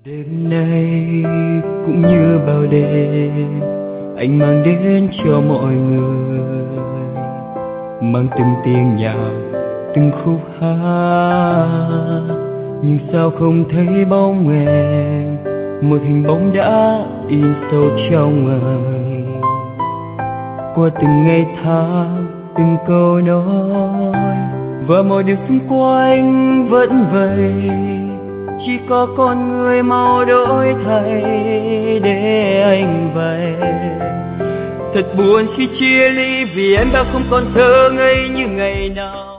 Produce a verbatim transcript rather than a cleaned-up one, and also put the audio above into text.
Đêm nay cũng như bao đêm, anh mang đến cho mọi người, mang từng tiếng nhạc, từng khúc hát. Nhưng sao không thấy bóng em, một hình bóng đã in sâu trong người. Qua từng ngày tháng, từng câu nói và mọi điều xung quanh vẫn vậy, chỉ có con người mau đổi thay để anh về. Thật buồn khi chia ly vì em đã không còn thơ ngây như ngày nào.